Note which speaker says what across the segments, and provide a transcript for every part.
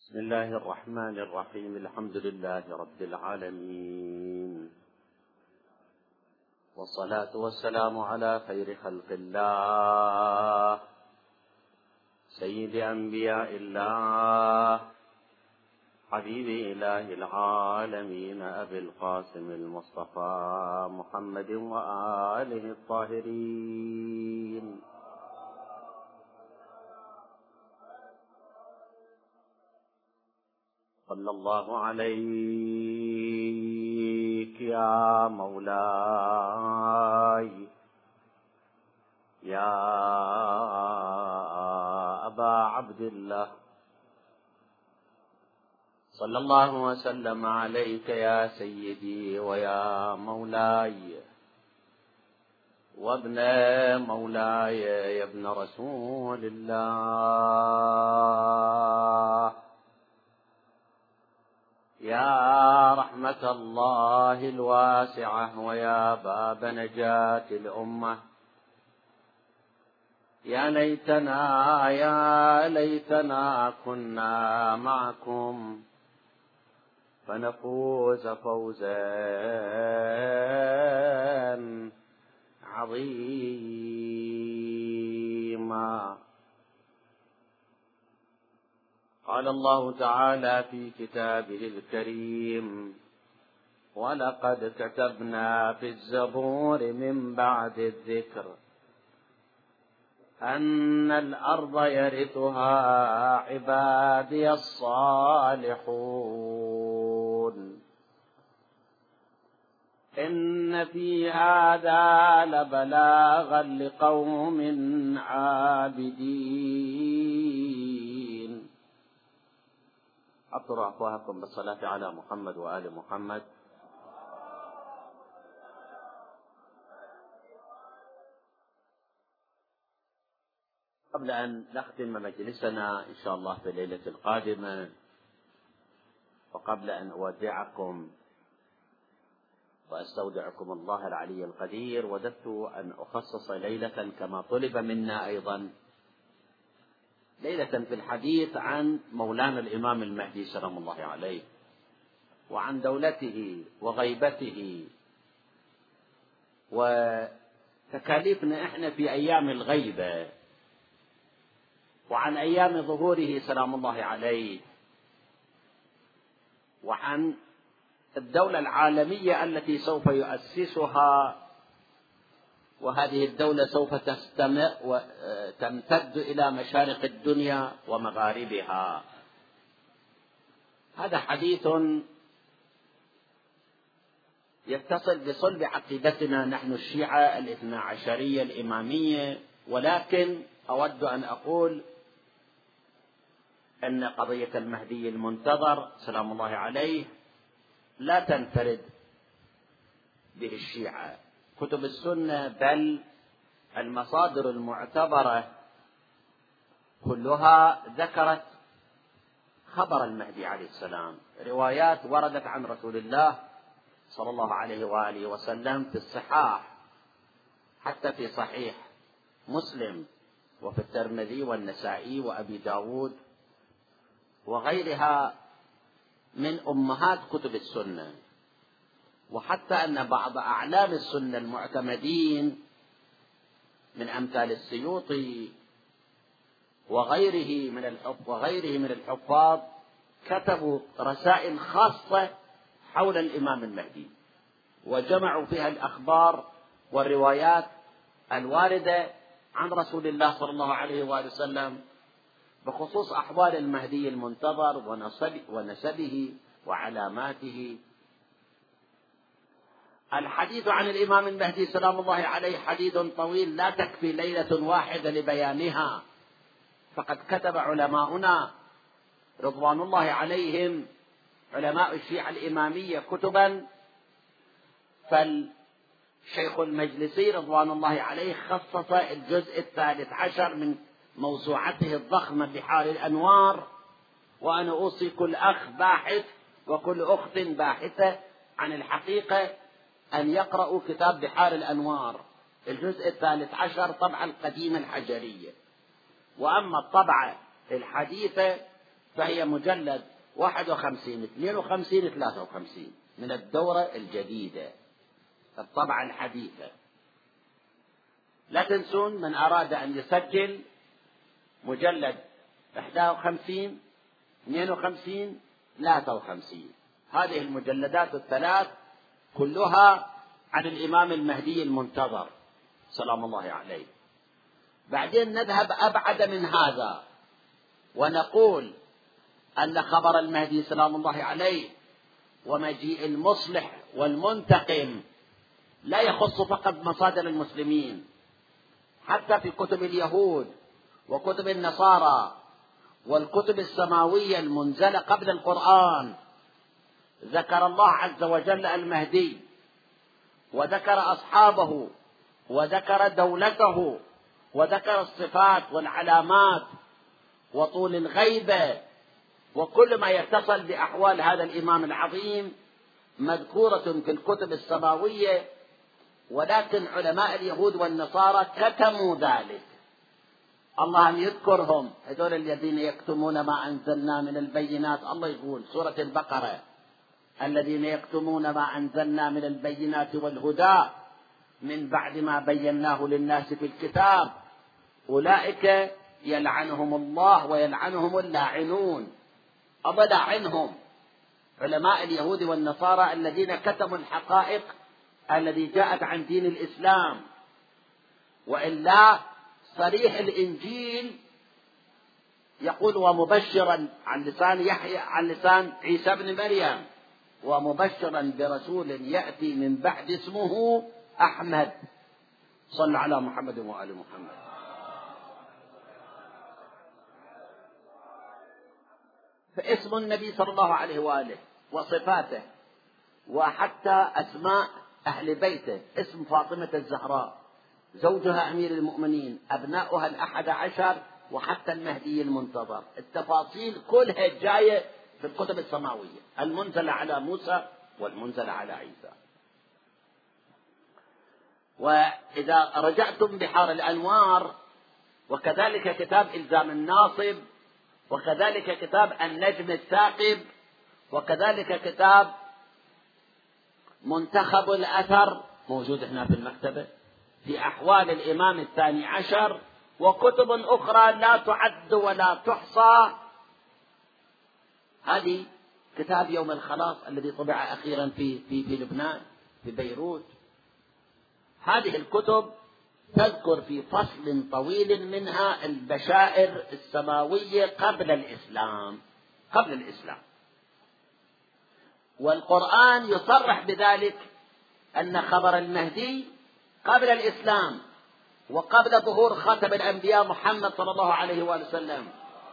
Speaker 1: بسم الله الرحمن الرحيم. الحمد لله رب العالمين، والصلاة والسلام على خير خلق الله سيد أنبياء الله حبيب إله العالمين أبي القاسم المصطفى محمد وآله الطاهرين. صلى الله عليك يا مولاي يا أبا عبد الله، صلى الله وسلم عليك يا سيدي ويا مولاي وابن مولاي يا ابن رسول الله، يا رحمة الله الواسعة ويا باب نجاة الأمة. يا ليتنا كنا معكم فنفوز فوزا عظيما. قال الله تعالى في كتابه الكريم: ولقد كتبنا في الزبور من بعد الذكر أن الأرض يرثها عبادي الصالحون إن في هذا لبلاغا لقوم عابدين. أطروا أفواهكم بالصلاة على محمد وآل محمد. قبل أن نختم مجلسنا إن شاء الله في الليلة القادمة، وقبل أن أودعكم وأستودعكم الله العلي القدير، وددت أن أخصص ليلة كما طلب منا أيضا، ليلة في الحديث عن مولانا الإمام المهدي سلام الله عليه، وعن دولته وغيبته وتكاليفنا إحنا في أيام الغيبة، وعن أيام ظهوره سلام الله عليه، وعن الدولة العالمية التي سوف يؤسسها، وهذه الدولة سوف تستمر وتمتد إلى مشارق الدنيا ومغاربها. هذا حديث يتصل بصلب عقيدتنا نحن الشيعة الاثنى عشرية الإمامية، ولكن أود أن أقول أن قضية المهدي المنتظر سلام الله عليه لا تنفرد به الشيعة، كتب السنة بل المصادر المعتبرة كلها ذكرت خبر المهدي عليه السلام، روايات وردت عن رسول الله صلى الله عليه وآله وسلم في الصحاح، حتى في صحيح مسلم وفي الترمذي والنسائي وأبي داود وغيرها من أمهات كتب السنة، وحتى أن بعض أعلام السنة المعتمدين من أمثال السيوطي وغيره من الحفاظ كتبوا رسائل خاصة حول الإمام المهدي، وجمعوا فيها الأخبار والروايات الواردة عن رسول الله صلى الله عليه وآله وسلم بخصوص أحوال المهدي المنتظر ونسبه وعلاماته. الحديث عن الإمام المهدي سلام الله عليه حديث طويل، لا تكفي ليلة واحدة لبيانها، فقد كتب علماؤنا رضوان الله عليهم، علماء الشيعة الإمامية، كتبا، فالشيخ المجلسي رضوان الله عليه خصص الجزء 13 من موسوعته الضخمة بحار الأنوار، وأنا أوصي كل أخ باحث وكل أخت باحثة عن الحقيقة أن يقرأوا كتاب بحار الأنوار الجزء 13 طبعة القديمة الحجرية. وأما الطبعة الحديثة فهي مجلد 51 52 53 من الدورة الجديدة الطبعة الحديثة. لا تنسون من أراد أن يسجل مجلد 51 52 53. هذه المجلدات الثلاث كلها عن الإمام المهدي المنتظر سلام الله عليه. بعدين نذهب أبعد من هذا ونقول أن خبر المهدي سلام الله عليه ومجيء المصلح والمنتقم لا يخص فقط مصادر المسلمين، حتى في كتب اليهود وكتب النصارى والكتب السماوية المنزلة قبل القرآن ذكر الله عز وجل المهدي، وذكر أصحابه، وذكر دولته، وذكر الصفات والعلامات وطول الغيبة، وكل ما يتصل بأحوال هذا الإمام العظيم مذكورة في الكتب السماوية. ولكن علماء اليهود والنصارى كتموا ذلك. الله يذكرهم، هذول الذين يكتمون ما أنزلنا من البينات. الله يقول سورة البقرة: الذين يكتمون ما أنزلنا من البينات والهدى من بعد ما بيناه للناس في الكتاب أولئك يلعنهم الله ويلعنهم اللاعنون. الله لعنهم، علماء اليهود والنصارى الذين كتموا الحقائق التي جاءت عن دين الإسلام. وإلا صريح الإنجيل يقول: ومبشرا، عن لسان يحيى، عن لسان عيسى بن مريم: ومبشرا برسول يأتي من بعد اسمه أحمد. صل على محمد وآل محمد. فاسم النبي صلى الله عليه وآله وصفاته وحتى أسماء أهل بيته: اسم فاطمة الزهراء زوجها أمير المؤمنين، أبناؤها 11، وحتى المهدي المنتظر. التفاصيل كلها جاية في الكتب السماوية المنزلة على موسى والمنزلة على عيسى. وإذا رجعتم بحار الأنوار، وكذلك كتاب إلزام الناصب، وكذلك كتاب النجم الثاقب، وكذلك كتاب منتخب الأثر موجود هنا في المكتبة في أحوال الإمام 12، وكتب أخرى لا تعد ولا تحصى. هذه كتاب يوم الخلاص الذي طبع أخيرا في لبنان في بيروت. هذه الكتب تذكر في فصل طويل منها البشائر السماوية قبل الإسلام. والقرآن يصرح بذلك أن خبر المهدي قبل الإسلام وقبل ظهور خاتم الأنبياء محمد صلى الله عليه وآله وسلم.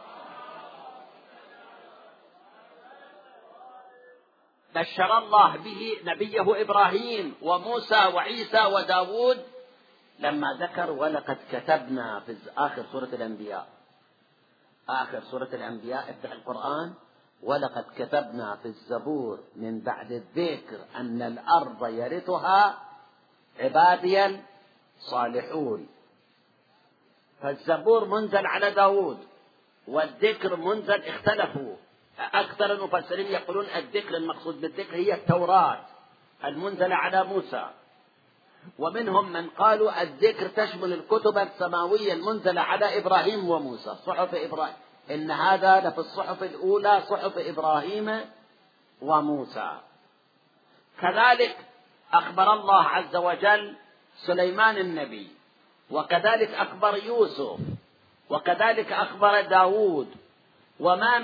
Speaker 1: بشر الله به نبيه إبراهيم وموسى وعيسى وداود لما ذكر: ولقد كتبنا في آخر سورة الأنبياء. آخر سورة الأنبياء افتح القرآن: ولقد كتبنا في الزبور من بعد الذكر أن الأرض يرثها عبادي الصالحون. فالزبور منزل على داود، والذكر منزل. اختلفوا أكثر المفسرين يقولون الذكر المقصود بالذكر هي التوراة المنزلة على موسى، ومنهم من قالوا الذكر تشمل الكتب السماوية المنزلة على إبراهيم وموسى، صحف إبراهيم. إن هذا لفي الصحف الأولى، صحف إبراهيم وموسى. كذلك أخبر الله عز وجل سليمان النبي، وكذلك أخبر يوسف، وكذلك أخبر داود. وما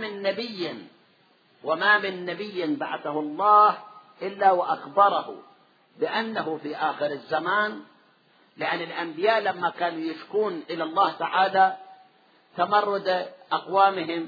Speaker 1: من نبي بعثه الله إلا وأخبره بأنه في آخر الزمان، لأن الأنبياء لما كانوا يشكون إلى الله تعالى تمرد أقوامهم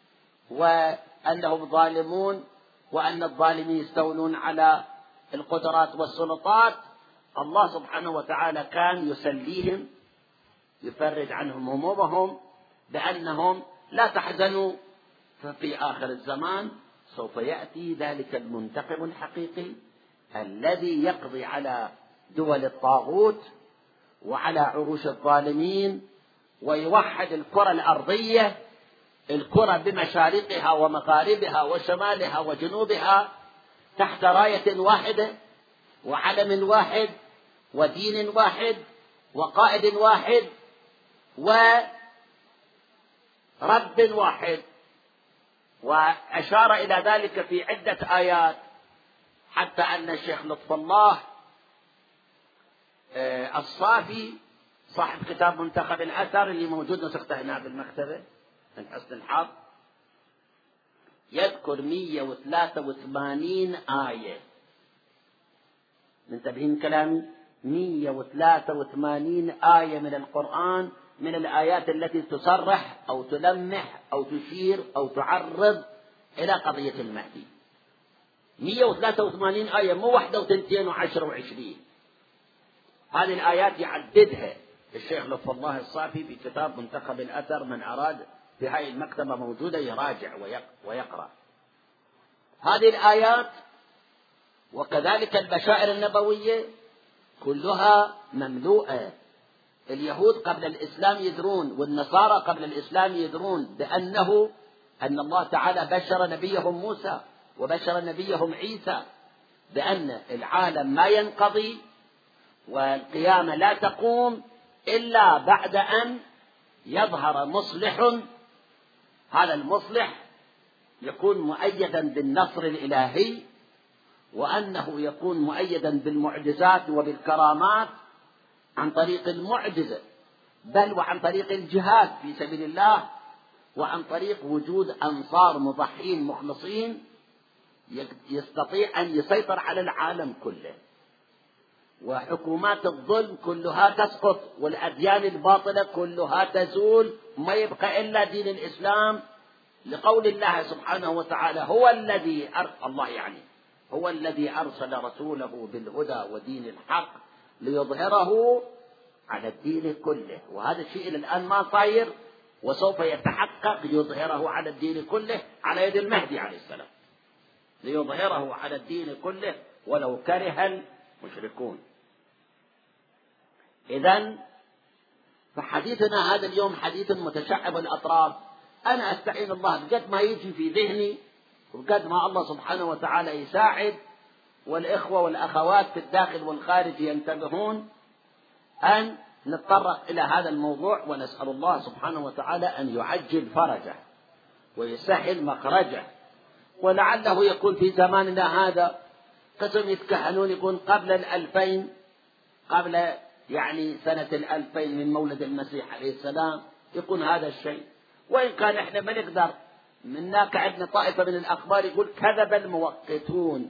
Speaker 1: وأنهم ظالمون وأن الظالمين يستولون على القدرات والسلطات، الله سبحانه وتعالى كان يسليهم، يفرج عنهم همومهم بأنهم لا تحزنوا، ففي آخر الزمان سوف يأتي ذلك المنتقم الحقيقي الذي يقضي على دول الطاغوت وعلى عروش الظالمين ويوحد الكرة الأرضية الكرة بمشارقها ومغاربها وشمالها وجنوبها تحت راية واحدة وعلم واحد ودين واحد وقائد واحد ورب واحد. وأشار إلى ذلك في عدة آيات، حتى أن الشيخ لطف الله الصافي صاحب كتاب منتخب الأثر اللي موجود نسخته هنا بالمكتبة من حسن الحظ يذكر 183 آية. منتبهين كلامي؟ 183 آية من القرآن، من الآيات التي تصرح أو تلمح أو تشير أو تعرض إلى قضية المهدي. 183 آية، مو واحدة وثنتين وعشرة وعشرين. هذه الآيات يعددها الشيخ لطف الله الصافي في كتاب منتخب الأثر، من أراد في هذه المكتبة موجودة يراجع ويقرأ هذه الآيات. وكذلك البشائر النبوية كلها مملوءة. اليهود قبل الإسلام يدرون والنصارى قبل الإسلام يدرون أن الله تعالى بشر نبيهم موسى وبشر نبيهم عيسى بأن العالم ما ينقضي والقيامة لا تقوم إلا بعد أن يظهر مصلح. هذا المصلح يكون مؤيدا بالنصر الإلهي، وأنه يكون مؤيدا بالمعجزات وبالكرامات عن طريق المعجزة، بل وعن طريق الجهاد في سبيل الله، وعن طريق وجود أنصار مضحين مخلصين يستطيع أن يسيطر على العالم كله، وحكومات الظلم كلها تسقط، والأديان الباطلة كلها تزول، ما يبقى إلا دين الإسلام، لقول الله سبحانه وتعالى هو الذي أرسل رسوله بالهدى ودين الحق ليظهره على الدين كله. وهذا الشيء إلى الآن ما صاير، وسوف يتحقق، يظهره على الدين كله على يد المهدي عليه السلام، ليظهره على الدين كله ولو كره المشركون. إذن فحديثنا هذا اليوم حديث متشعب الأطراف. أنا أستعين الله بقد ما يجي في ذهني وبقد ما الله سبحانه وتعالى يساعد، والإخوة والأخوات في الداخل والخارج ينتبهون، أن نتطرق إلى هذا الموضوع، ونسأل الله سبحانه وتعالى أن يعجل فرجه ويسهل مخرجه. ولعله يكون في زماننا هذا قسم يتكهنون يكون قبل 2000، قبل سنة 2000 من مولد المسيح عليه السلام يكون هذا الشيء. وإن كان إحنا ما نقدر، منك عندنا طائفة من الأخبار يقول كذب الموقتون،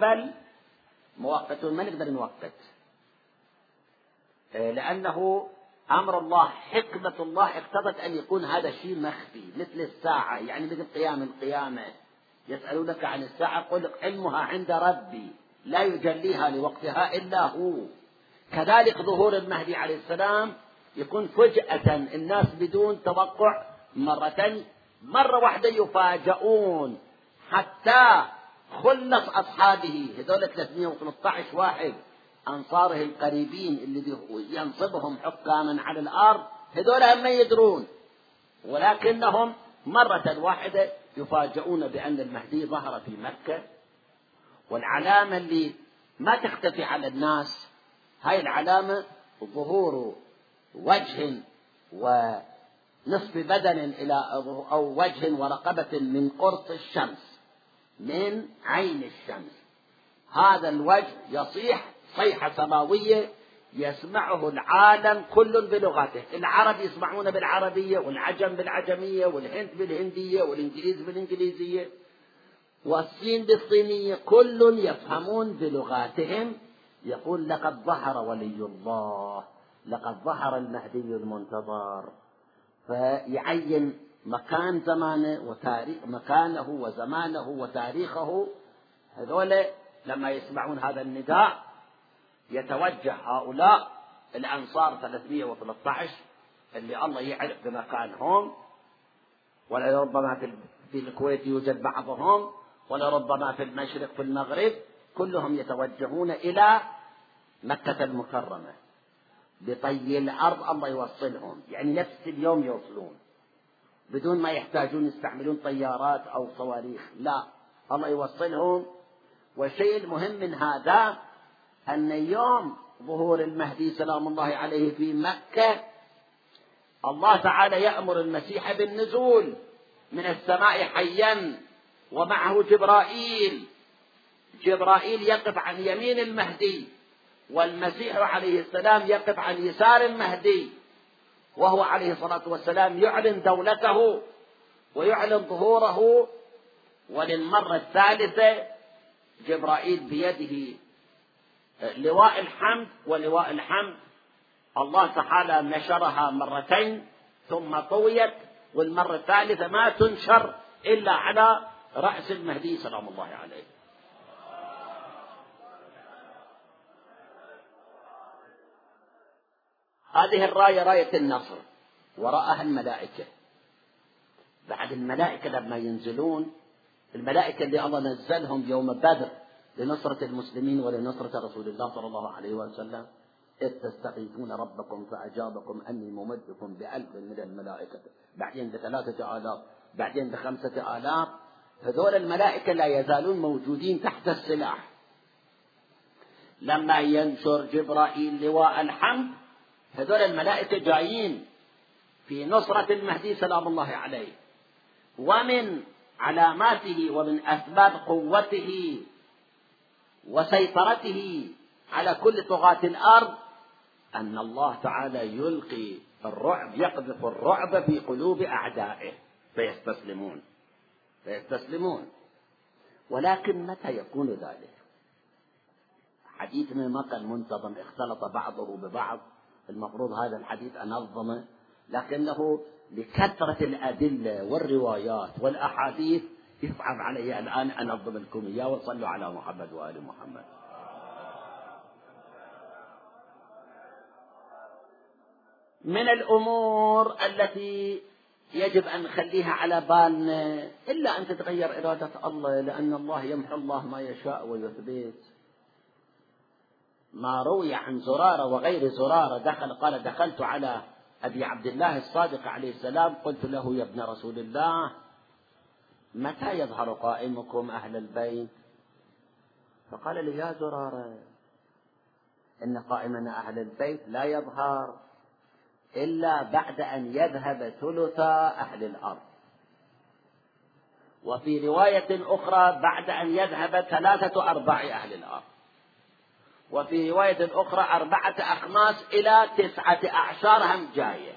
Speaker 1: ما نقدر نوقت، لأنه أمر الله، حكمة الله اقتضت أن يكون هذا الشيء مخفي، مثل الساعة، مثل قيام القيامة. يسألونك عن الساعة قل علمها عند ربي لا يجليها لوقتها إلا هو. كذلك ظهور المهدي عليه السلام يكون فجأة، الناس بدون توقع، مرة واحدة يفاجؤون، حتى خلص أصحابه هذول 313 واحد أنصاره القريبين اللي ينصبهم حكاما على الأرض، هذول هم يدرون، ولكنهم مرة واحدة يفاجؤون بأن المهدي ظهر في مكة. والعلامة اللي ما تختفي على الناس، هاي العلامة ظهور وجه ونصف بدن أو وجه ورقبة من قرص الشمس، من عين الشمس. هذا الوجه يصيح صيحة سماوية يسمعه العالم كل بلغته، العرب يسمعون بالعربية، والعجم بالعجمية، والهند بالهندية، والإنجليز بالإنجليزية، والصين بالصينية، كل يفهمون بلغاتهم. يقول لقد ظهر ولي الله، لقد ظهر المهدي المنتظر، فيعين مكان زمانه وتاريخ، مكانه وزمانه وتاريخه. هذول لما يسمعون هذا النداء يتوجه هؤلاء الأنصار 313 اللي الله يعرف بمكانهم، ولربما في الكويت يوجد بعضهم، ولربما في المشرق في المغرب، كلهم يتوجهون إلى مكة المكرمة بطي الأرض، الله يوصلهم، نفس اليوم يوصلون. بدون ما يحتاجون يستعملون طيارات أو صواريخ، لا، الله يوصلهم. والشيء المهم من هذا أن يوم ظهور المهدي سلام الله عليه في مكة الله تعالى يأمر المسيح بالنزول من السماء حيا ومعه جبرائيل. جبرائيل يقف عن يمين المهدي، والمسيح عليه السلام يقف عن يسار المهدي، وهو عليه الصلاة والسلام يعلن دولته ويعلن ظهوره. وللمرة الثالثة جبرائيل بيده لواء الحمد، ولواء الحمد الله تعالى نشرها مرتين ثم طويت، والمرة الثالثة ما تنشر إلا على رأس المهدي سلام الله عليه. هذه الراية راية النصر، وراءها الملائكة. بعد الملائكة لما ينزلون، الملائكة اللي الله نزلهم يوم بدر لنصرة المسلمين ولنصرة رسول الله صلى الله عليه وسلم، إذ تستغيثون ربكم فأجابكم أني ممدكم ب1000 من الملائكة، بعدين ب3000، بعدين ب5000. هذول الملائكة لا يزالون موجودين تحت السلاح. لما ينشر جبرائيل لواء الحمد، هذول الملائكة جايين في نصرة المهدي سلام الله عليه. ومن علاماته ومن أسباب قوته وسيطرته على كل طغاة الأرض أن الله تعالى يلقي الرعب، يقذف الرعب في قلوب أعدائه فيستسلمون. ولكن متى يكون ذلك؟ حديثنا ما كان منتظم، اختلط بعضه ببعض. المفروض هذا الحديث أنظمه، لكنه لكثرة الأدلة والروايات والأحاديث يصعب علي الآن أنظم لكم إياه. وصلوا على محمد وآل محمد. من الأمور التي يجب أن نخليها على بالنا إلا أن تتغير إرادة الله، لأن الله يمحو الله ما يشاء ويثبت. ما روي عن زرارة وغير زرارة قال دخلت على أبي عبد الله الصادق عليه السلام، قلت له يا ابن رسول الله متى يظهر قائمكم أهل البيت؟ فقال لي يا زرارة إن قائمنا أهل البيت لا يظهر إلا بعد أن يذهب ثلثا أهل الأرض، وفي رواية أخرى بعد أن يذهب 3/4 أهل الأرض، وفي رواية أخرى 4 أخماس إلى 9 أعشار هم جاية.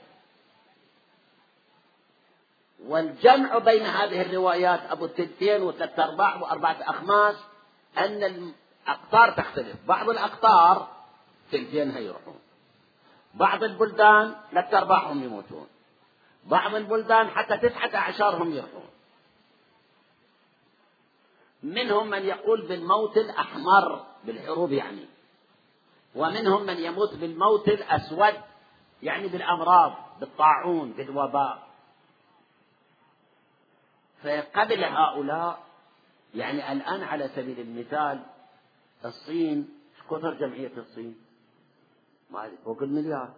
Speaker 1: والجمع بين هذه الروايات أبو 2 و3/4 و4 أخماس أن الأقطار تختلف. بعض الأقطار 2 هيروحون، بعض البلدان 3/4 يموتون، بعض البلدان حتى 9 أعشار يروحون. منهم من يقول بالموت الأحمر بالحروب يعني، ومنهم من يموت بالموت الأسود يعني بالأمراض، بالطاعون، بالوباء. فقبل هؤلاء يعني الآن على سبيل المثال الصين، كثر جمعية الصين؟ فوق 1,000,000,000.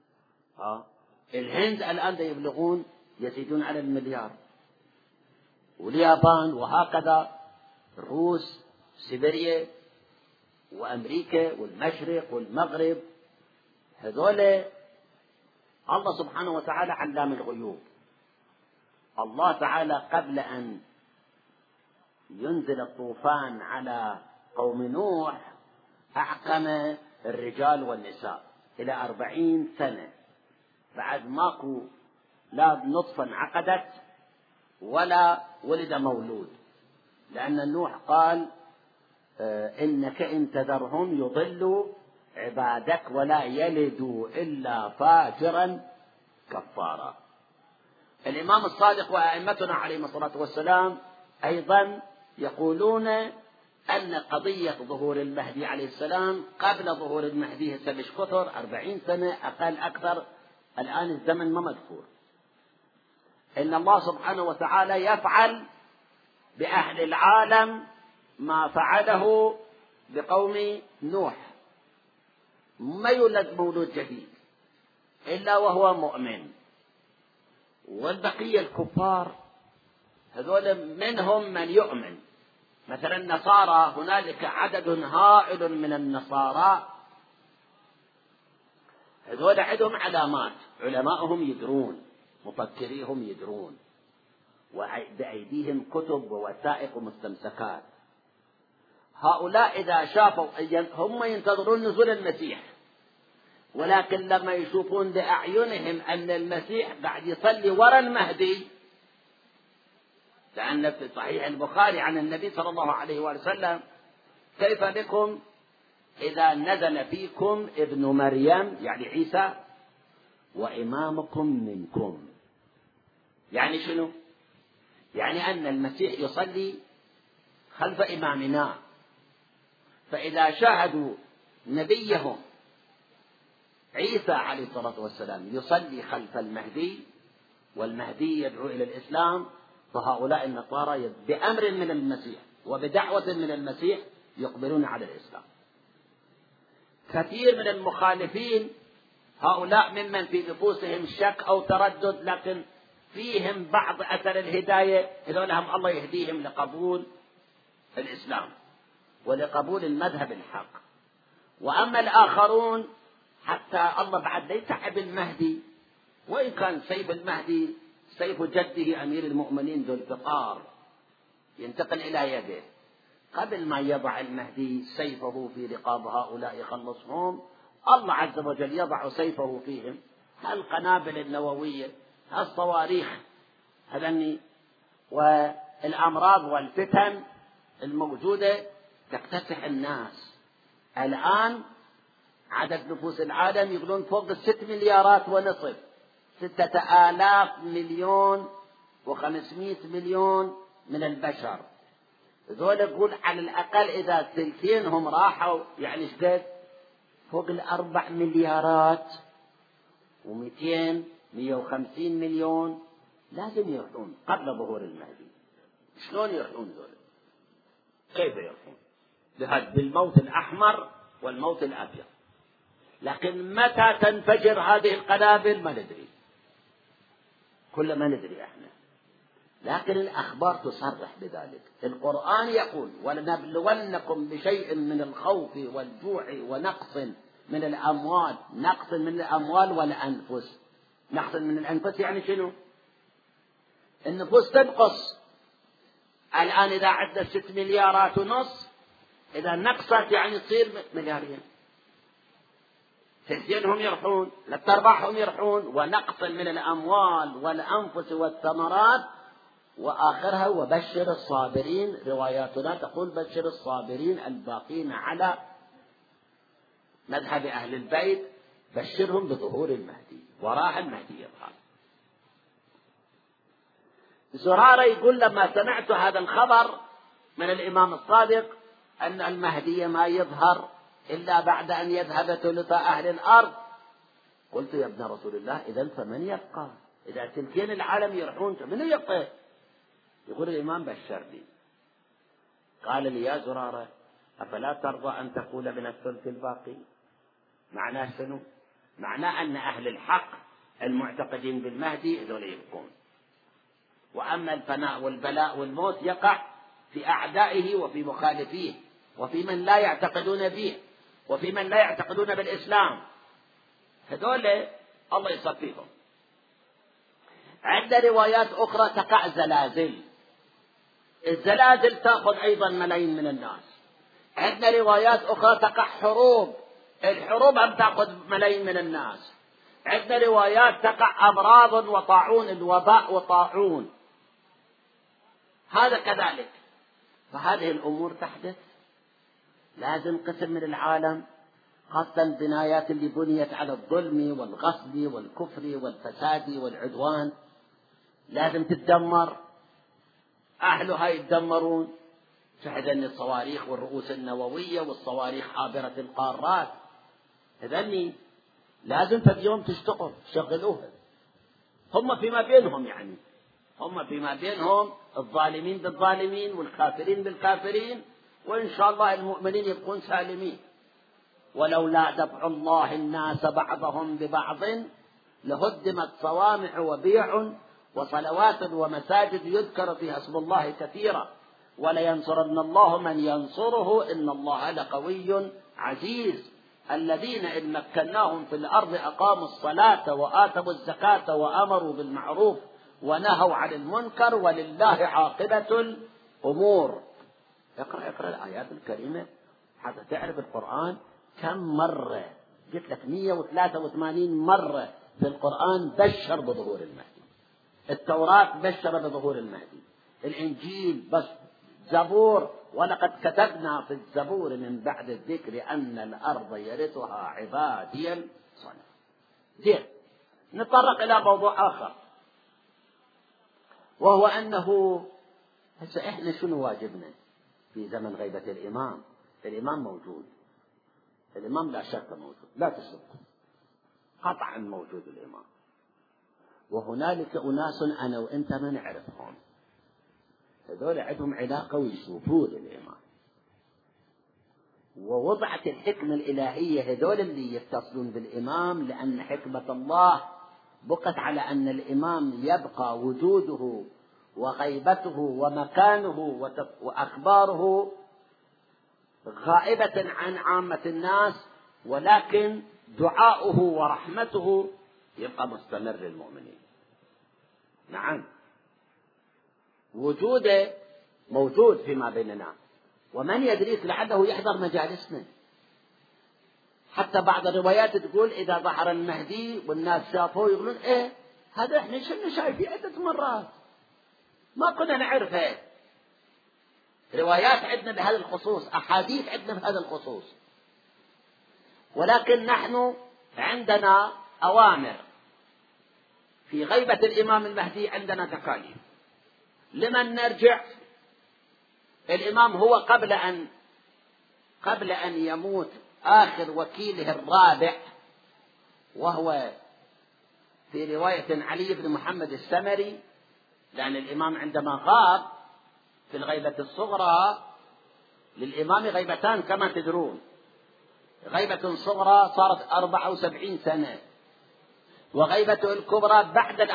Speaker 1: الهند الآن يبلغون يزيدون على 1,000,000,000، واليابان، وهكذا الروس، سيبيريا، وأمريكا، والمشرق والمغرب. هذول الله سبحانه وتعالى علام الغيوب. الله تعالى قبل أن ينزل الطوفان على قوم نوح أعقم الرجال والنساء إلى 40 سنة، بعد ماكو لا نطفة انعقدت ولا ولد مولود، لأن نوح قال إنك إن تذرهم يضلوا عبادك ولا يلدوا إلا فاجرا كفارا. الإمام الصادق وأئمتنا عليهم الصلاة والسلام أيضا يقولون أن قضية ظهور المهدي عليه السلام قبل ظهور المهدي مش كثر، 40 سنة أقل أكثر، الآن الزمن ما مذكور. إن الله سبحانه وتعالى يفعل بأهل العالم ما فعله بقوم نوح، ما يولد مولود جديد إلا وهو مؤمن، والبقية الكفار هذول منهم من يؤمن. مثلا النصارى هنالك عدد هائل من النصارى، هذول عندهم علامات، علماءهم يدرون، مفكريهم يدرون، وبأيديهم كتب ووثائق ومستمسكات. هؤلاء إذا شافوا هم ينتظرون نزول المسيح، ولكن لما يشوفون بأعينهم أن المسيح بعد يصلي وراء المهدي، لأن في صحيح البخاري عن النبي صلى الله عليه وسلم: كيف بكم إذا نزل فيكم ابن مريم، يعني عيسى، وإمامكم منكم. يعني شنو؟ يعني أن المسيح يصلي خلف إمامنا، فإذا شاهدوا نبيهم عيسى عليه الصلاة والسلام يصلي خلف المهدي، والمهدي يدعو إلى الإسلام، فهؤلاء النصارى بأمر من المسيح وبدعوة من المسيح يقبلون على الإسلام. كثير من المخالفين هؤلاء ممن في نفوسهم شك أو تردد، لكن فيهم بعض أثر الهداية، هذولهم الله يهديهم لقبول الإسلام ولقبول المذهب الحق. وأما الآخرون حتى الله بعد لا يتعب المهدي، وإن كان سيف المهدي سيف جده أمير المؤمنين ذو الفقار ينتقل إلى يده، قبل ما يضع المهدي سيفه في رقاب هؤلاء يخلصهم، الله عز وجل يضع سيفه فيهم. القنابل النووية، الصواريخ هذني، والأمراض والفتن الموجودة تكتسح الناس. الآن عدد نفوس العالم يقولون فوق 6 مليارات ونصف، 6,000 مليون و500 مليون من البشر. ذول يقول على الأقل إذا ثلثينهم راحوا، يعني شقد فوق 4 مليارات و200 150 مليون لازم يروحون قبل ظهور المهدي. شلون يروحون ذول؟ كيف يروحون؟ بالموت الأحمر والموت الأبيض. لكن متى تنفجر هذه القنابل ما ندري، كل ما ندري احنا، لكن الأخبار تصرح بذلك. القرآن يقول: ولنبلونكم بشيء من الخوف والجوع ونقص من الأموال. نقص من الأموال والأنفس. نقص من الأنفس يعني شنو؟ النفوس تنقص. الآن إذا عدنا 6 مليارات ونص، إذا نقصت يعني تصير مليارين. ثلثينهم يرحون، ثلاث أرباعهم يرحون. ونقص من الأموال والأنفس والثمرات. وآخرها: وبشر الصابرين. رواياتنا تقول: بشر الصابرين الباقين على مذهب أهل البيت، بشرهم بظهور المهدي، وراء المهدي يظهر. زرارة يقول: لما سمعت هذا الخبر من الإمام الصادق أن المهدي ما يظهر إلا بعد أن يذهب ثلث أهل الأرض، قلت: يا ابن رسول الله، إذن فمن يبقى؟ إذا تلكين العالم يرحون من يبقى؟ يقول الإمام: بشرني. قال لي: يا زرارة، أفلا ترضى أن تقول من الثلث الباقي؟ معناه شنو؟ معناه أن أهل الحق المعتقدين بالمهدي هذول يبقون، وأما الفناء والبلاء والموت يقع في أعدائه وفي مخالفيه وفي من لا يعتقدون به وفي من لا يعتقدون بالإسلام. هذول الله يصفيهم. عندنا روايات أخرى تقع زلازل. الزلازل تأخذ أيضا ملايين من الناس. عندنا روايات أخرى تقع حروب. الحروب هم تأخذ ملايين من الناس. عندنا روايات تقع أمراض وطاعون، الوباء وطاعون، هذا كذلك. فهذه الأمور تحدث، لازم قسم من العالم، خاصة البنايات اللي بنيت على الظلم والغصب والكفر والفساد والعدوان، لازم تتدمر، أهلها يتدمرون. شهد أن الصواريخ والرؤوس النووية والصواريخ عابرة القارات، إذن لازم في يوم تشتغل شغلوها. هم فيما بينهم، يعني هم فيما بينهم، الظالمين بالظالمين والكافرين بالكافرين، وإن شاء الله المؤمنين يبقون سالمين. ولولا دفع الله الناس بعضهم ببعض لهدمت صوامع وبيع وصلوات ومساجد يذكر فيها اسم الله كثيرا. ولينصرن الله من ينصره إن الله لقوي عزيز. الذين إن مكناهم في الأرض أقاموا الصلاة وآتوا الزكاة وأمروا بالمعروف ونهوا عن المنكر ولله عاقبة الأمور. اقرأ الآيات الكريمة حتى تعرف القرآن كم مرة. قلت لك 183 مرة في القرآن بشر بظهور المهدي. التوراة بشر بظهور المهدي، الإنجيل بس، زبور ولقد كتبنا في الزبور من بعد الذكر أن الأرض يرثها عبادي الصالحون. زين، نتطرق إلى موضوع آخر، وهو أنه هسه إحنا شنو واجبنا في زمن غيبة الإمام؟ الإمام موجود، الإمام لا شك موجود، لا تشك، قطعا موجود الإمام. وهنالك أناس أنا وأنت ما نعرفهم، هذول عندهم علاقة ويشوفون الإمام، ووضعت الحكمة الإلهية هذول اللي يتصلون بالإمام، لأن حكمة الله بقت على أن الإمام يبقى وجوده وغيبته ومكانه وأخباره غائبة عن عامة الناس، ولكن دعاؤه ورحمته يبقى مستمر للمؤمنين. نعم، وجوده موجود فيما بيننا، ومن يدريك لعله يحضر مجالسنا. حتى بعض الروايات تقول إذا ظهر المهدي والناس شافوه يقولون إيه هذا إحنا شفنا شايفين عدة مرات ما كنا نعرفه. روايات عندنا بهذا الخصوص، أحاديث عندنا بهذا الخصوص، ولكن نحن عندنا أوامر في غيبة الإمام المهدي، عندنا تكاليف. لمن نرجع؟ الإمام هو قبل أن يموت آخر وكيله الرابع، وهو في رواية علي بن محمد السمري، لأن الإمام عندما غاب في الغيبة الصغرى، للإمام غيبتان كما تدرون، غيبة صغرى صارت 74 سنة، وغيبته الكبرى بعد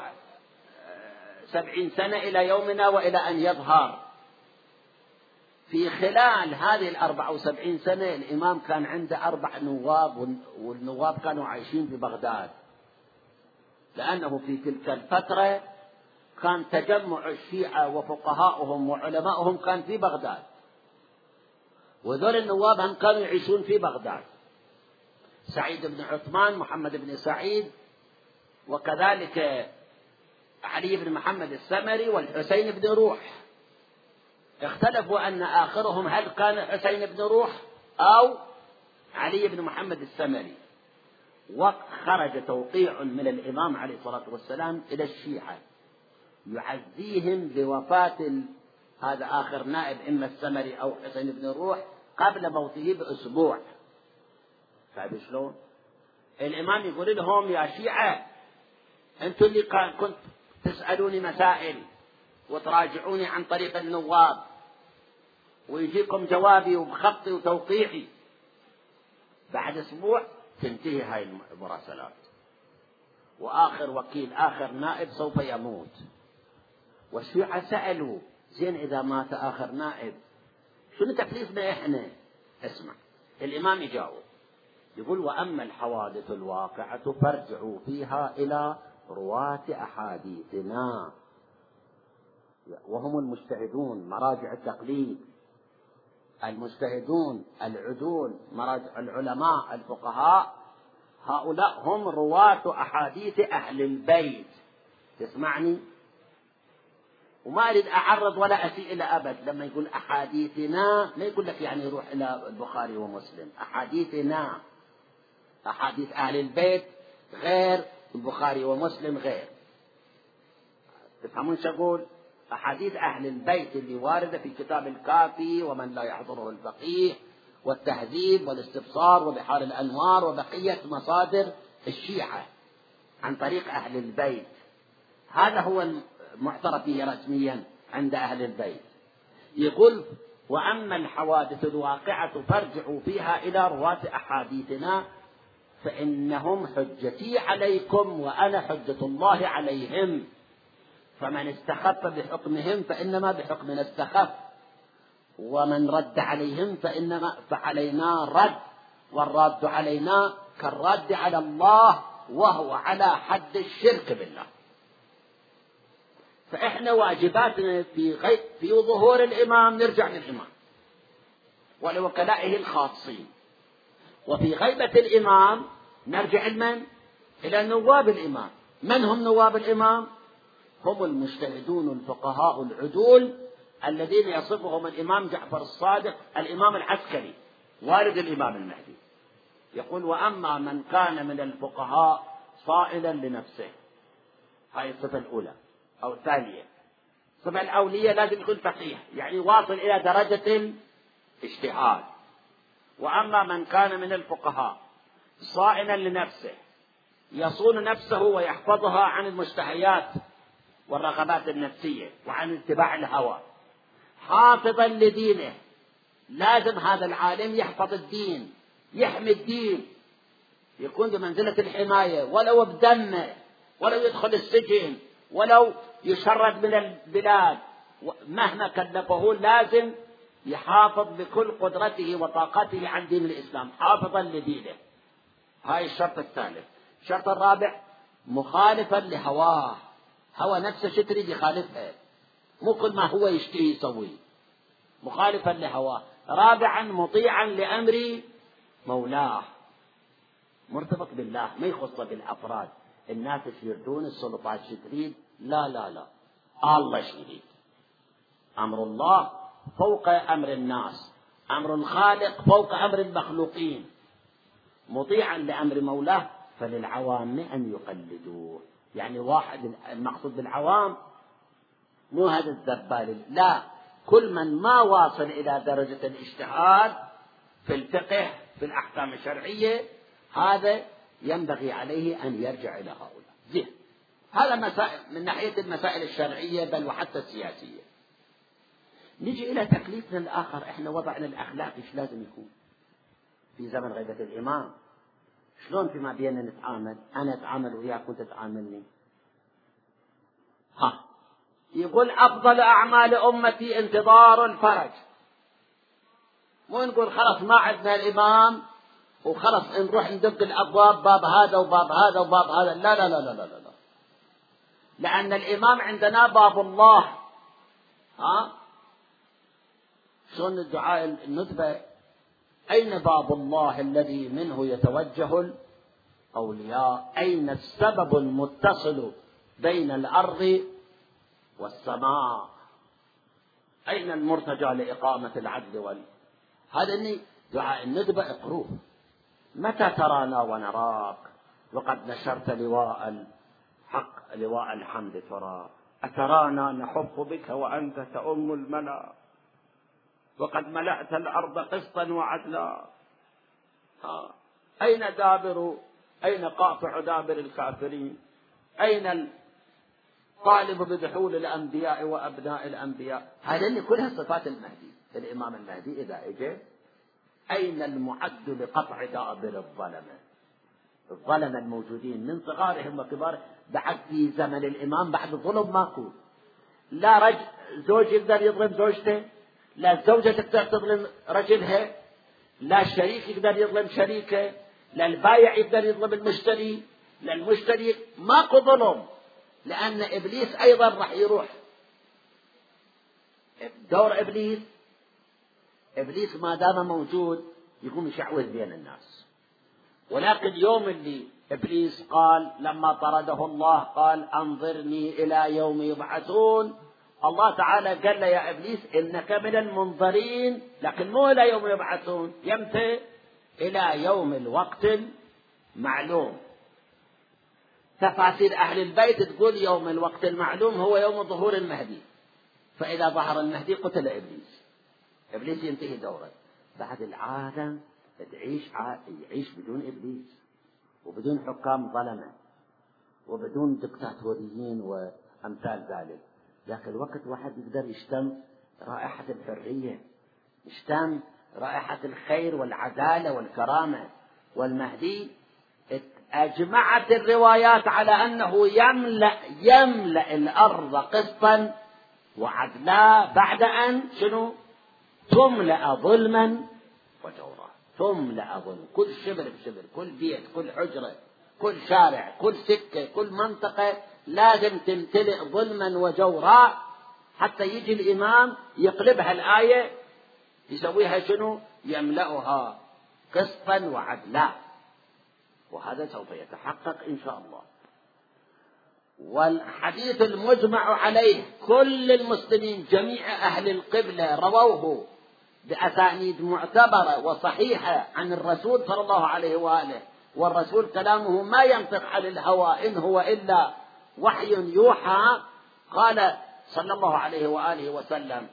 Speaker 1: 74 سنة إلى يومنا وإلى أن يظهر. في خلال هذه 74 سنة الإمام كان عنده 4 نواب، والنواب كانوا عايشين في بغداد، لأنه في تلك الفترة كان تجمع الشيعة وفقهاؤهم وعلمائهم كان في بغداد، وذول النواب هم كانوا يعيشون في بغداد، سعيد بن عثمان، محمد بن سعيد، وكذلك علي بن محمد السمري والحسين بن روح. اختلفوا أن آخرهم هل كان حسين بن روح أو علي بن محمد السمري. وخرج توقيع من الإمام عليه الصلاة والسلام إلى الشيعة يعزيهم بوفاة هذا آخر نائب، إما السمري أو حسين بن روح، قبل موته بأسبوع. فهذا شلون؟ الإمام يقول لهم يا شيعة أنتم اللي كنت تسألوني مسائل وتراجعوني عن طريق النواب، ويجيكم جوابي وبخطي وتوقيعي، بعد أسبوع تنتهي هاي المراسلات، وآخر وكيل آخر نائب سوف يموت. والشيعة سألوا زين إذا مات آخر نائب شنو تكليفنا إحنا؟ اسمع الإمام يجاوب، يقول وأما الحوادث الواقعة فارجعوا فيها إلى رواة أحاديثنا، وهم المجتهدون مراجع التقليد، المجتهدون العدول مراجع العلماء الفقهاء، هؤلاء هم رواة أحاديث أهل البيت. تسمعني؟ وما أريد أعرض ولا أسيء إلى أبد. لما يقول أحاديثنا ما يقول لك يعني يروح إلى البخاري ومسلم، أحاديثنا، أحاديث أهل البيت غير، البخاري ومسلم غير. تفهمون شو أقول؟ أحاديث أهل البيت اللي واردة في كتاب الكافي ومن لا يحضره الفقيه والتهذيب والاستبصار وبحار الأنوار وبقية مصادر الشيعة عن طريق أهل البيت، هذا هو المعترف به رسميا عند أهل البيت. يقول وأما الحوادث الواقعة فارجعوا فيها إلى رواة أحاديثنا فإنهم حجتي عليكم وأنا حجة الله عليهم. فمن استخف بحكمهم فإنما بحكمنا استخف، ومن رد عليهم فعلينا رد، والرد علينا كالرد على الله، وهو على حد الشرك بالله. فإحنا واجباتنا في ظهور الإمام نرجع للإمام ولوكلائه الخاصين، وفي غيبة الإمام نرجع إلى نواب الإمام. من هم نواب الإمام؟ هم المجتهدون الفقهاء العدول الذين يصفهم الإمام جعفر الصادق الإمام العسكري والد الإمام المهدي، يقول: وأما من كان من الفقهاء صائلا لنفسه. هاي الصفة الأولى أو الثانية. الصفة الأولية لازم يكون فقيه، يعني واصل إلى درجة الاجتهاد. وأما من كان من الفقهاء صائلا لنفسه يصون نفسه ويحفظها عن المشتهيات والرغبات النفسية وعن اتباع الهوى، حافظا لدينه. لازم هذا العالم يحفظ الدين، يحمي الدين، يكون بمنزلة الحماية، ولو بدمه، ولو يدخل السجن، ولو يشرد من البلاد، مهما كلفه لازم يحافظ بكل قدرته وطاقته عن دين الإسلام، حافظا لدينه. هاي الشرط الثالث. الشرط الرابع: مخالفا لهواه، هوى نفسه شو تريد يخالفها، مو كل ما هو يشتهي يسوي، مخالفا لهواه. رابعا: مطيعا لأمر مولاه، مرتبط بالله، ما يخص بالأفراد. الناس يردون السلطات شو تريد، لا لا لا، الله شو يريد. أمر الله فوق أمر الناس، أمر الخالق فوق أمر المخلوقين. مطيعا لأمر مولاه، فللعوام أن يقلدوه. يعني واحد المقصود بالعوام مو هذا الزبال، لا، كل من ما واصل إلى درجة الاجتهاد في الفقه في الأحكام الشرعية، هذا ينبغي عليه أن يرجع إلى هؤلاء. زين، هذا مسائل من ناحية المسائل الشرعية بل وحتى السياسية. نجي إلى تكليفنا الآخر. إحنا وضعنا الأخلاق إيش لازم يكون في زمن غيبة الإمام؟ شلون فيما بيننا نتعامل؟ أنا أتعامل وياك وأنت تعاملني. يقول: أفضل أعمال أمتي انتظار الفرج. مو نقول خلاص ما عندنا الإمام وخلاص نروح ندق الأبواب، باب هذا وباب هذا وباب هذا. لا لا لا لا لا لا، لأن الإمام عندنا باب الله. شلون الدعاء الندبة: أين باب الله الذي منه يتوجه الأولياء؟ أين السبب المتصل بين الأرض والسماء؟ أين المرتجى لإقامة العدل هذا دعاء الندبة اقروه. متى ترانا ونراك وقد نشرت لواء الحق لواء الحمد ترى، أترانا نحف بك وأنت تؤم الملا، وقد ملأت الأرض قسطا وعدلا. أين قاطع دابر الكافرين؟ أين الطالب بدخول الأنبياء وأبناء الأنبياء؟ هذه كلها صفات المهدي. الإمام المهدي إذا إجى، أين المعد لقطع دابر الظلمة الموجودين من صغارهم وكبارهم؟ بعد في زمن الإمام بعد ظلم ماكو. لا زوج يقدر يظلم زوجته، لا الزوجة تقدر تظلم رجلها، لا الشريك يقدر يظلم شريكه، لا البايع يقدر يظلم المشتري، لا المشتري. ماكو ظلم، لأن إبليس أيضا راح يروح. دور إبليس ما دام موجود يقوم يشعوذ بين الناس. ولكن يوم اللي إبليس قال لما طرده الله قال: أنظرني إلى يوم يبعثون، الله تعالى قال له: يا إبليس إنك من المنظرين، لكن مو إلى يوم يبعثون. يمتى؟ إلى يوم الوقت المعلوم. تفاسير أهل البيت تقول يوم الوقت المعلوم هو يوم ظهور المهدي، فإذا ظهر المهدي قتل إبليس ينتهي دوره. بعد العالم يعيش بدون إبليس وبدون حكام ظلمة وبدون دكتاتوريين وأمثال ذلك. ذاك الوقت واحد يقدر يشتم رائحة الحرية، يشتم رائحة الخير والعدالة والكرامة. والمهدي أجمعت الروايات على أنه يملأ الأرض قسطا وعدلا بعد أن شنو؟ تملأ ظلما وجورا. تملأ ظلم، كل شبر بشبر، كل بيت، كل حجرة، كل شارع، كل سكة، كل منطقة لازم تمتلئ ظلما وجورا، حتى يجي الإمام يقلبها الآية يسويها شنو؟ يملأها قسطا وعدلا. وهذا سوف يتحقق إن شاء الله. والحديث المجمع عليه كل المسلمين جميع أهل القبلة رووه بأسانيد معتبرة وصحيحة عن الرسول صلى الله عليه وآله، والرسول كلامه ما ينطق عن الهوى، إن هو إلا وحي يوحى. قال صلى الله عليه وآله وسلم: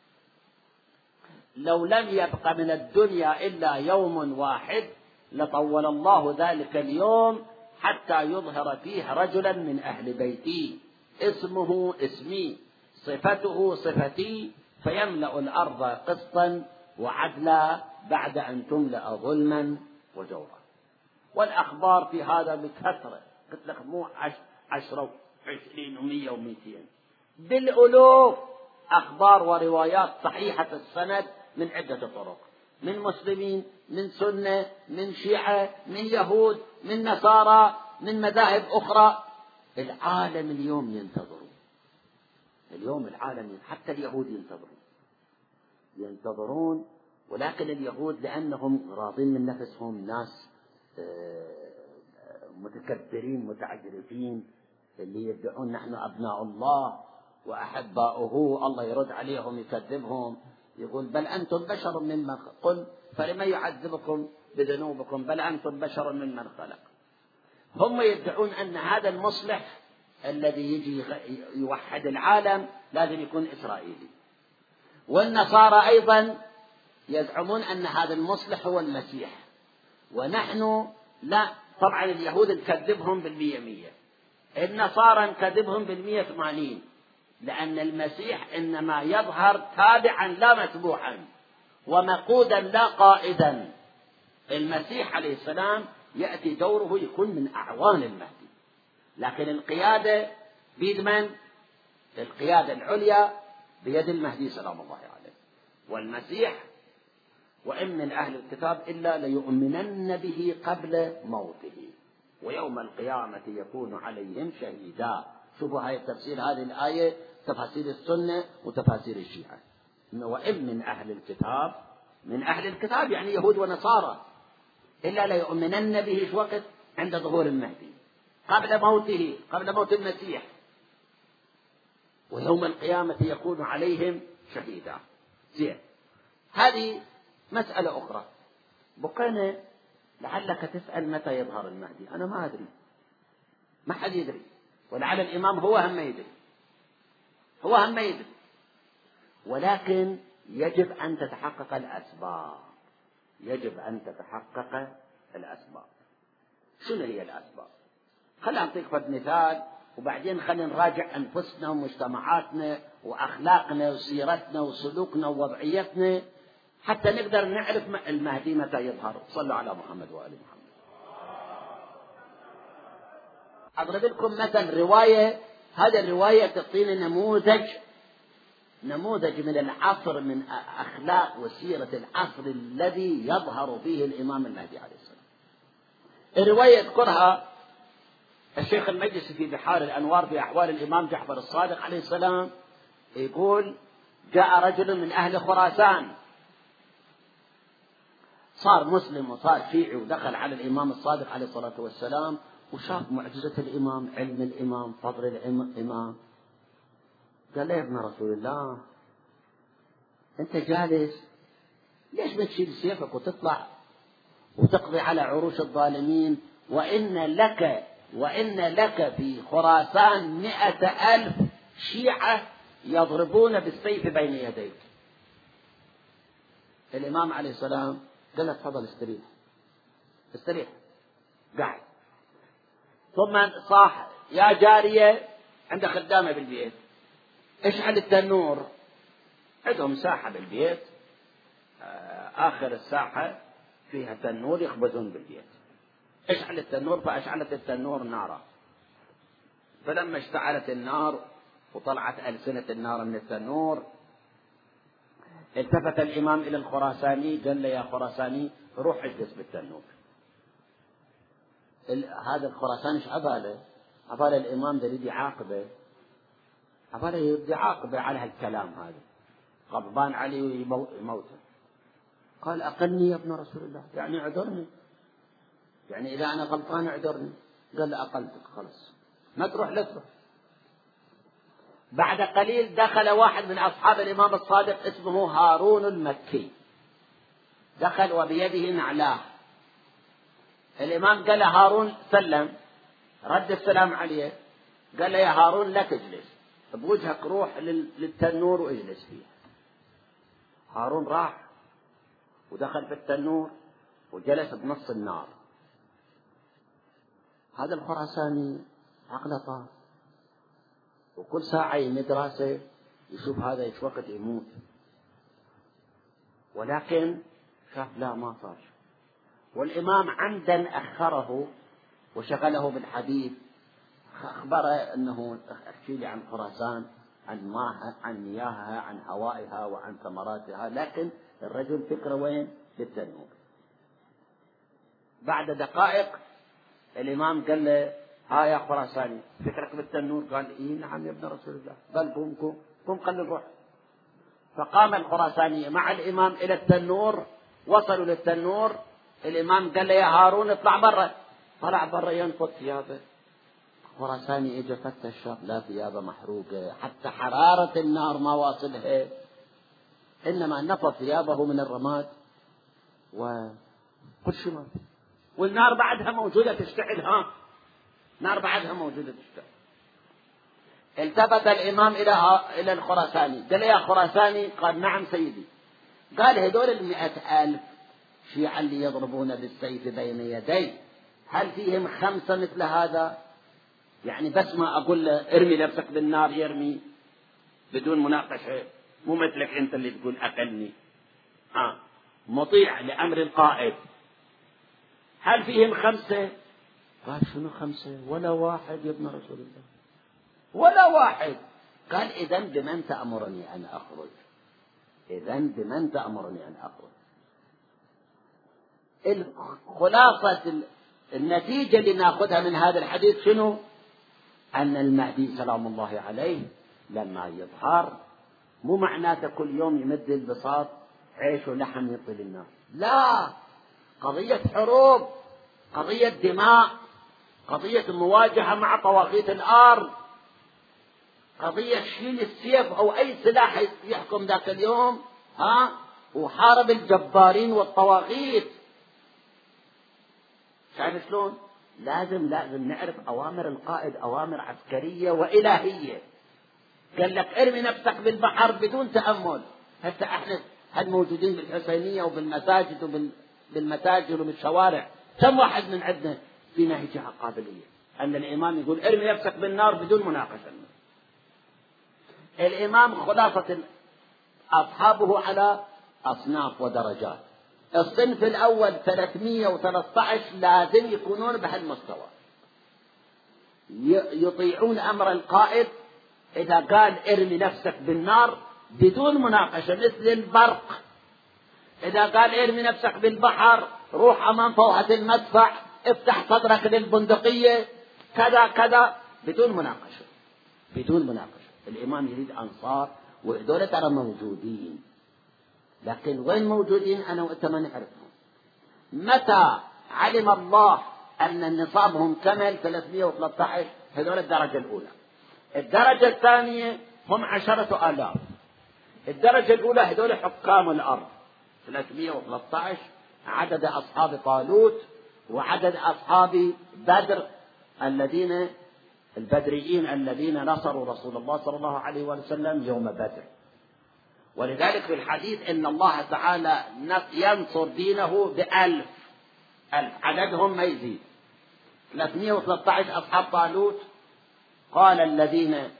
Speaker 1: لو لم يبق من الدنيا إلا يوم واحد لطول الله ذلك اليوم حتى يظهر فيه رجلا من أهل بيتي اسمه اسمي صفته صفتي فيملأ الأرض قسطا وعدلا بعد أن تملأ ظلما وجورا. والأخبار في هذا بكثرة، قلت لك مو 10 و20 و100 و200، بالألوف أخبار وروايات صحيحة السند من عدة طرق، من مسلمين، من سنة، من شيعة، من يهود، من نصارى، من مذاهب أخرى. العالم اليوم ينتظرون، اليوم العالم حتى اليهود ينتظرون. ولكن اليهود لأنهم راضين من نفسهم، ناس متكبرين متعجرفين اللي يدعون نحن أبناء الله وأحباؤه، الله يرد عليهم يكذبهم، يقول: بل أنتم بشر ممن قل فلما يعذبكم بذنوبكم بل أنتم بشر ممن خلق. هم يدعون أن هذا المصلح الذي يجي يوحد العالم لازم يكون إسرائيلي. والنصارى أيضا يزعمون أن هذا المصلح هو المسيح، ونحن لا. طبعا اليهود نكذبهم 100%، النصارى نكذبهم 180، لأن المسيح إنما يظهر تابعا لا متبوعا، ومقودا لا قائدا. المسيح عليه السلام يأتي دوره يكون من أعوان المهدي، لكن القيادة بيد من؟ القيادة العليا بيد المهدي سلام الله عليه. والمسيح: وإن من أهل الكتاب إلا ليؤمنن به قبل موته ويوم القيامة يكون عليهم شهيدا. شوفوا هاي تفسير هذه الآية، تفاسير السنة وتفاسير الشيعة. وإن من أهل الكتاب، من أهل الكتاب يعني يهود ونصارى، إلا ليؤمنن به في وقت عند ظهور المهدي قبل موته، قبل موت المسيح، ويوم القيامة يكون عليهم شهيدا. زين، هذه مسألة أخرى. بقينا لعلك تسأل متى يظهر المهدي. أنا ما أدري، ما حد يدري، ولعل الإمام هو هم يدري، هو هم يدري. ولكن يجب أن تتحقق الأسباب، يجب أن تتحقق الأسباب. شنو هي الأسباب؟ خلينا نعطيك فد مثال، وبعدين خلينا نراجع أنفسنا ومجتمعاتنا وأخلاقنا وسيرتنا وسلوكنا ووضعيتنا حتى نقدر نعرف المهدي متى يظهر. صلوا على محمد وآل محمد. أضرب لكم مثل رواية، هذه الرواية تعطينا نموذج من العصر، من أخلاق وسيرة العصر الذي يظهر فيه الإمام المهدي عليه السلام. الرواية يذكرها الشيخ المجلسي في بحار الأنوار في أحوال الإمام جعفر الصادق عليه السلام. يقول: جاء رجل من أهل خراسان، صار مسلم وصار شيعي، ودخل على الإمام الصادق عليه الصلاة والسلام وشاف معجزة الإمام، علم الإمام، فضل الإمام. قال له: يا ابن رسول الله، أنت جالس ليش ما تشيل سيفك وتطلع وتقضي على عروش الظالمين، وإن لك في خراسان 100,000 شيعة يضربون بالسيف بين يديك. الإمام عليه السلام قال له: تفضل استريح قاعد. ثم صاح: يا جارية، عند خدامة بالبيت، اشعل التنور. عندهم ساحة بالبيت، آخر الساحة فيها تنور يخبزون بالبيت. اشعل التنور، فأشعلت التنور نارا. فلما اشتعلت النار وطلعت ألسنة النار من التنور، التفت الإمام إلى الخراساني قال له: يا خراساني روح اجلس بالتنور. هذا الخراساني ايش عباله؟ عباله الإمام يريد يعاقبه، عباله يريد يعاقبه على هالكلام هذا، غضبان عليه ويموته. قال: أقلني يا ابن رسول الله، يعني اعذرني، يعني إذا أنا غلطان اعذرني. قال له: أقلتك خلاص، ما تروح لا تروح. بعد قليل دخل واحد من أصحاب الإمام الصادق اسمه هارون المكي، دخل وبيده نعلاه. الإمام قال: هارون سلم، رد السلام عليه، قال له: يا هارون لا تجلس، بوجهك روح للتنور واجلس فيه. هارون راح ودخل في التنور وجلس بنص النار. هذا الخراساني عقله طار، وكل ساعة يمد راسه يشوف هذا ايش وقت يموت، ولكن شاف لا ما صار. والإمام عمدا أخره وشغله بالحديث، أخبره أنه احكي لي عن خراسان، عن ماءها، عن مياهها، عن هوائها، وعن ثمراتها، لكن الرجل فكره وين؟ بالتنور. بعد دقائق الإمام قال له: ها يا خراساني فكرك بالتنور؟ قال: إيه نعم يا ابن رسول الله. قال: قم خلي نروح. فقام الخراساني مع الإمام إلى التنور، وصلوا للتنور. الإمام قال له: يا هارون اطلع برا. طلع برا ينفض ثيابه. خراساني اجى فتش، شاف لا ثيابه محروقه، حتى حرارة النار ما واصلها، إنما نفض ثيابه من الرماد وكل شيء ما في. والنار بعدها موجودة تشتعل، نار بعدها موجودة تشتعل. التفت الإمام إلى الخراساني قال: يا خراساني. قال: نعم سيدي. قال: هذول 100,000 شيعة اللي يضربون بالسيف بين يدي، هل فيهم 5 مثل هذا؟ يعني بس ما أقول له ارمي نفسك بالنار يرمي بدون مناقشة، مو مثلك أنت اللي تقول أقلني، مطيع لأمر القائد. هل فيهم 5؟ قال: شنو 5؟ ولا واحد يا ابن رسول الله، ولا واحد. قال: إذن بمن تأمرني أن أخرج؟ إذن بمن تأمرني أن أخرج؟ الخلاصة النتيجة اللي نأخذها من هذا الحديث شنو؟ أن المهدي سلام الله عليه لما يظهر مو معناته كل يوم يمد البساط عيش ولحم يعطي للناس، لا، قضية حروب، قضية دماء، قضية مواجهة مع طواغيت الأرض، قضية شيل السيف أو أي سلاح يحكم ذاك اليوم، وحارب الجبارين والطواغيت. شايف شلون؟ لازم نعرف أوامر القائد، أوامر عسكرية وإلهية. قال لك ارمي نفسك بالبحر بدون تأمل. حتى احنا الموجودين بالحسينية وبالمساجد وبالمتاجر وبالشوارع، كم واحد من عندنا فينا هيك قابلية أن الإمام يقول ارمي نفسك بالنار بدون مناقشة؟ الإمام خلاصة أصحابه على أصناف ودرجات. الصنف الأول 313 لازم يكونون بهالمستوى، يطيعون أمر القائد. إذا قال ارمي نفسك بالنار بدون مناقشة مثل البرق، إذا قال ارمي نفسك بالبحر، روح أمام فوهة المدفع، افتح صدرك للبندقية، كذا كذا، بدون مناقشة، بدون مناقشة. الإمام يريد أنصار، وهذول ترى موجودين، لكن وين موجودين أنا وأنت ما نعرفهم. متى علم الله أن نصابهم كمل 313؟ هذول الدرجة الأولى. الدرجة الثانية هم 10,000. الدرجة الأولى هذول حكام الأرض 313، عدد أصحاب طالوت وعدد أصحاب بدر البدريين الذين نصروا رسول الله صلى الله عليه وسلم يوم بدر. ولذلك في الحديث إن الله تعالى ينصر دينه ب1000، عددهم ما يزيد. 313 أصحاب طالوت، قال الذين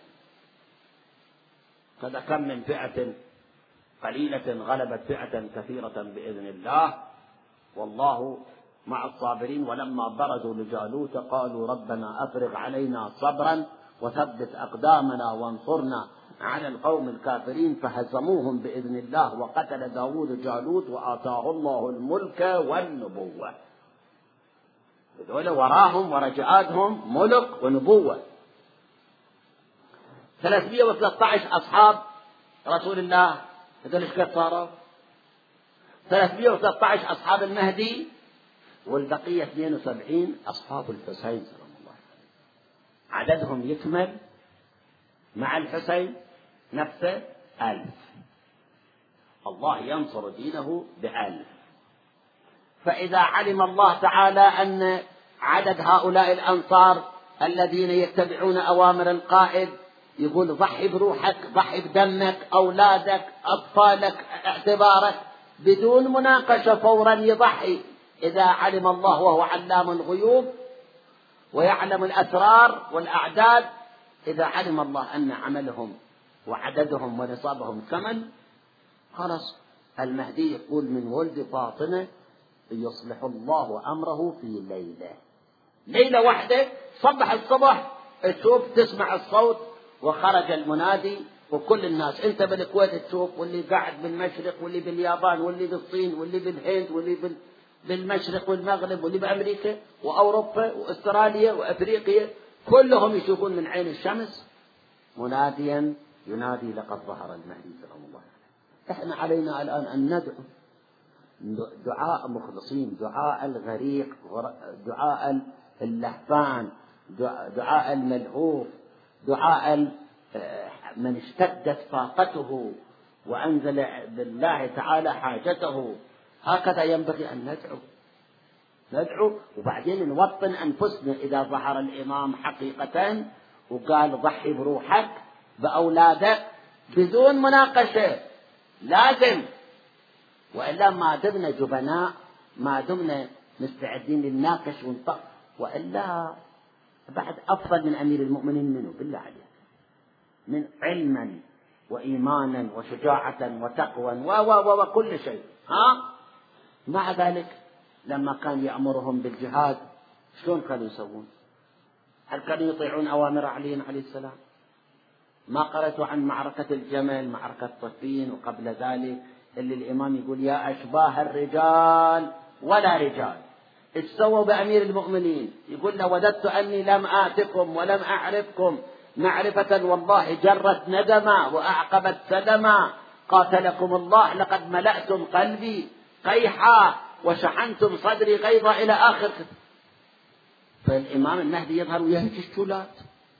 Speaker 1: كذا كم من فئة قليلة غلبت فئة كثيرة بإذن الله والله مع الصابرين. ولما برزوا لجالوت قالوا ربنا أفرغ علينا صبرا وثبت أقدامنا وانصرنا على القوم الكافرين، فهزموهم بإذن الله وقتل داود جالوت وآتاه الله الملك والنبوة. هذول وراهم ورجعاتهم ملك ونبوة. 313 أصحاب رسول الله، هذول ايش قد صاروا؟ 313 أصحاب المهدي، والبقية 72 أصحاب الحسين سلام الله عليه. عددهم يكمل مع الحسين نفسه 1000. الله ينصر دينه ب1000. فإذا علم الله تعالى أن عدد هؤلاء الأنصار الذين يتبعون أوامر القائد، يقول ضحي بروحك، ضحي بدمك، أولادك، أطفالك، اعتبارك، بدون مناقشة فورا يضحي. إذا علم الله وهو علام الغيوب ويعلم الأسرار والأعداد، إذا علم الله أن عملهم وعددهم ونصابهم كمل، خلاص المهدي يقول من ولد فاطمة يصلح الله أمره في ليلة واحدة. صبح الصبح تشوف تسمع الصوت وخرج المنادي، وكل الناس انت بالكويت تشوف، واللي قاعد بالمشرق واللي باليابان واللي بالصين واللي بالهند واللي بالمشرق والمغرب واللي بأمريكا وأوروبا وأستراليا وأفريقيا، كلهم يشوفون من عين الشمس مناديا ينادي لقد ظهر المهدي سلام الله عليه. احنا علينا الآن أن ندعو دعاء مخلصين، دعاء الغريق، دعاء اللهفان، دعاء الملهوف، دعاء من اشتدت طاقته وأنزل بالله تعالى حاجته. هكذا ينبغي أن ندعو، وبعدين نوطن أنفسنا. إذا ظهر الإمام حقيقة وقال ضحي بروحك بأولادك بدون مناقشة لازم، وإلا ما دمنا جبناء، ما دمنا مستعدين للناقش ونطق، وإلا بعد أفضل من أمير المؤمنين منه بالله عليك، من علما وإيمانا وشجاعة وتقوى وكل شيء. مع ذلك لما كان يأمرهم بالجهاد شلون كانوا يسوون؟ هل كانوا يطيعون أوامر علي عليه السلام؟ ما قرأتوا عن معركة الجمل، معركة صفين وقبل ذلك، اللي الإمام يقول يا أشباه الرجال ولا رجال، ايش سووا بأمير المؤمنين؟ يقول له وددت أني لم آتكم ولم أعرفكم معرفة والله جرت ندما وأعقبت سدما، قاتلكم الله لقد ملأتم قلبي قيحا وشحنتم صدري غيظا إلى آخر. فالإمام المهدي يظهر ويهج الشولات،